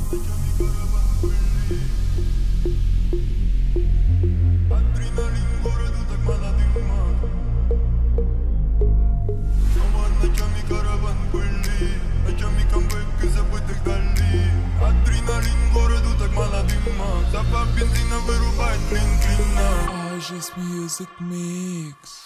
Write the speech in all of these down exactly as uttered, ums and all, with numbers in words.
Just music mix.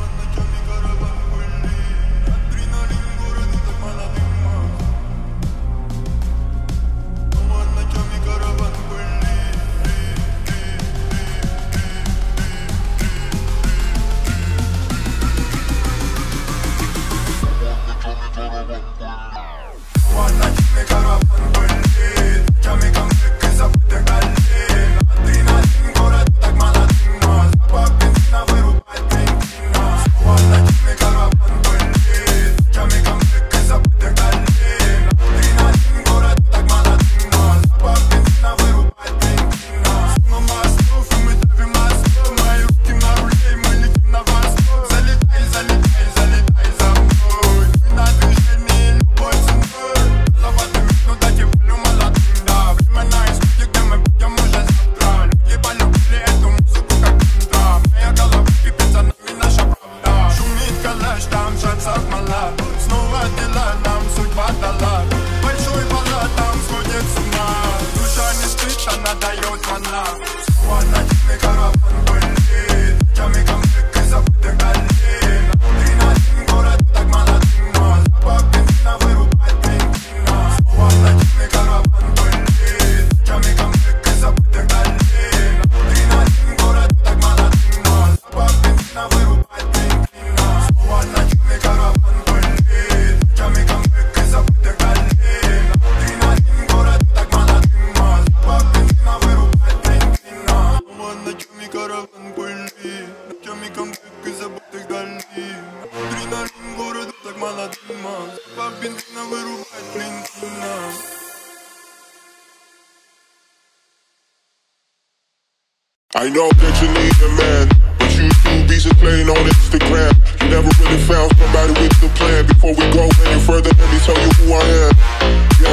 I know that you need a man, but you do be just playing on Instagram. You never really found somebody with a plan. Before we go any further, let me tell you who I am. Yeah,